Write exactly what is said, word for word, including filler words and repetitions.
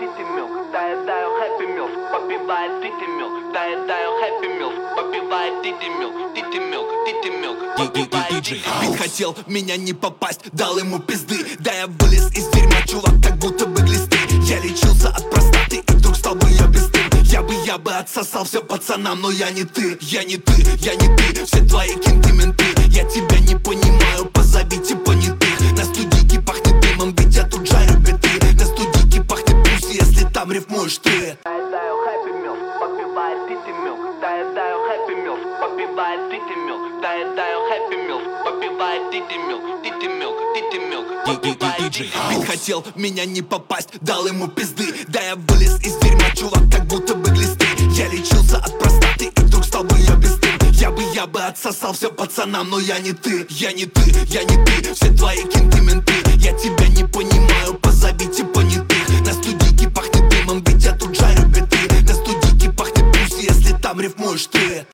Тити Milk, доедаю Happy Meals, попивает Тити Milk, доедаю Happy Meals, попивает Тити Milk, Тити Milk, Тити Milk, попивает Тити Milk. Бит хотел меня не попасть, дал ему пизды. Да я вылез из дерьма, чувак, как будто бы глисты. Я лечился от простаты и вдруг стал бы я бесстыд. Я бы, я бы отсосал все пацанам, но я не ты, я не ты, я не ты. Все твои кенты менты, я тебя не понимаю, позовите понятых. На студийке пахнет дымом, ведь я тут жарю биты. На студийке пахнет пусть, если там рифмуешь ты. Доедаю Happy Meals, попивает Тити Milk, доедаю Happy Meals, попивает Тити Milk, доедаю Happy Meals, попивает Тити Milk, Тити Milk, Тити Milk, попивает Тити Milk. Бит хотел меня не попасть, дал ему пизды. Да я вылез из дерьма, чувак, как будто бы глисты. Я лечился от простаты и вдруг стал бы я бесстыд. Я бы, я бы отсосал все пацанам, но я не ты, я не ты, я не ты. Все твои кенты менты, я тебя не понимаю, позовите понятых. На студийке пахнет дымом, ведь я тут жарю биты. На студийке пахнет пусть, если там рифмуешь ты.